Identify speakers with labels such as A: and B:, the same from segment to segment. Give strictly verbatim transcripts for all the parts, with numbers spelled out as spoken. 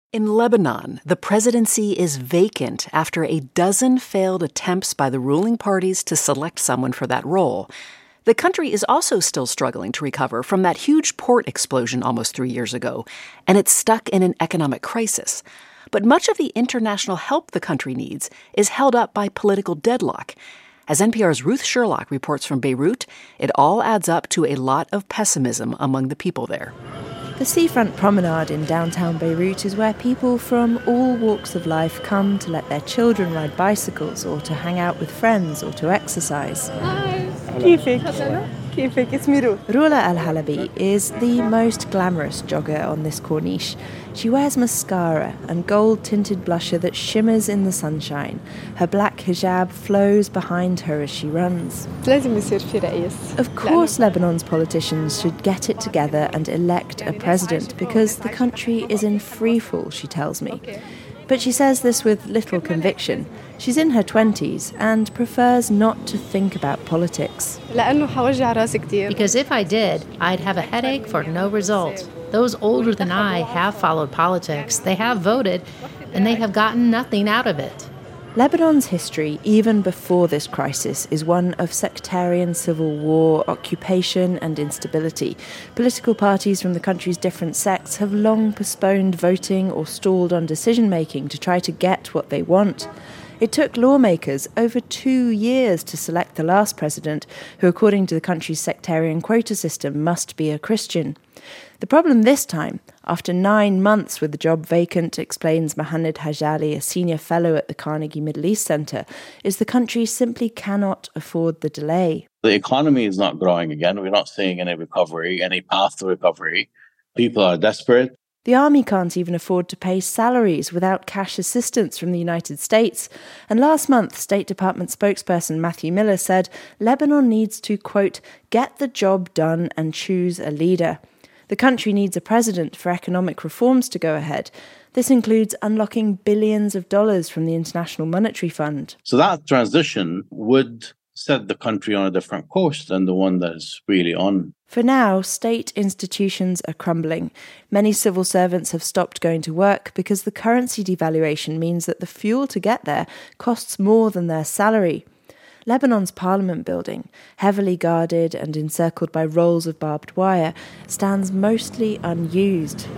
A: In Lebanon, the presidency is vacant after a dozen failed attempts by the ruling parties to select someone for that role. The country is also still struggling to recover from that huge port explosion almost three years ago, and it's stuck in an economic crisis. But much of the international help the country needs is held up by political deadlock. As N P R's Ruth Sherlock reports from Beirut, it all adds up to a lot of pessimism among the people there.
B: The seafront promenade in downtown Beirut is where people from all walks of life come to let their children ride bicycles or to hang out with friends or to exercise.
C: Hi. كيفك? كيفك? It's me, Ruth.
B: Roula Al-Halabi is the most glamorous jogger on this corniche. She wears mascara and gold-tinted blusher that shimmers in the sunshine. Her black hijab flows behind her as she runs.
C: لازم يصير في رئيس.
B: Of course, Lebanon's politicians should get it together and elect a president because the country is in freefall, she tells me. But she says this with little conviction. She's in her twenties and prefers not to think about politics.
D: Because if I did, I'd have a headache for no result. Those older than I have followed politics, they have voted, and they have gotten nothing out of it.
B: Lebanon's history, even before this crisis, is one of sectarian civil war, occupation and instability. Political parties from the country's different sects have long postponed voting or stalled on decision-making to try to get what they want. It took lawmakers over two years to select the last president, who, according to the country's sectarian quota system, must be a Christian. The problem this time, after nine months with the job vacant, explains Mohanad Hajali, a senior fellow at the Carnegie Middle East Center, is the country simply cannot afford the delay.
E: The economy is not growing again. We're not seeing any recovery, any path to recovery. People are desperate.
B: The army can't even afford to pay salaries without cash assistance from the United States. And last month, State Department spokesperson Matthew Miller said Lebanon needs to, quote, get the job done and choose a leader. The country needs a president for economic reforms to go ahead. This includes unlocking billions of dollars from the International Monetary Fund.
E: So that transition would set the country on a different course than the one that is really on.
B: For now, state institutions are crumbling. Many civil servants have stopped going to work because the currency devaluation means that the fuel to get there costs more than their salary. Lebanon's parliament building, heavily guarded and encircled by rolls of barbed wire, stands mostly unused.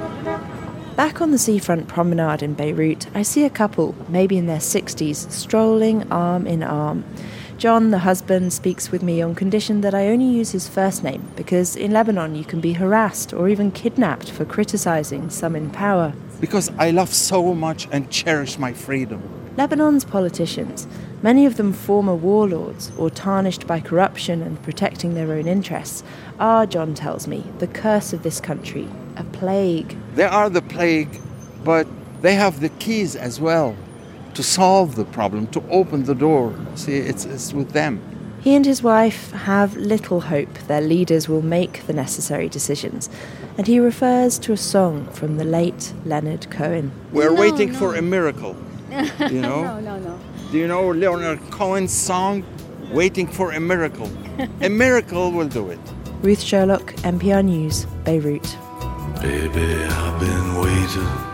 B: Back on the seafront promenade in Beirut, I see a couple, maybe in their sixties, strolling arm in arm. John, the husband, speaks with me on condition that I only use his first name, because in Lebanon you can be harassed or even kidnapped for criticising some in power.
F: Because I love so much and cherish my freedom.
B: Lebanon's politicians, many of them former warlords or tarnished by corruption and protecting their own interests, are, John tells me, the curse of this country, a plague.
F: They are the plague, but they have the keys as well to solve the problem, to open the door. See, it's, it's with them.
B: He and his wife have little hope their leaders will make the necessary decisions, and he refers to a song from the late Leonard Cohen.
F: We're
C: no,
F: waiting
C: no.
F: for a miracle. You know?
C: no, no, no.
F: Do you know Leonard Cohen's song, Waiting for a Miracle? A miracle will do it.
B: Ruth Sherlock, N P R News, Beirut.
G: Baby, I've been waiting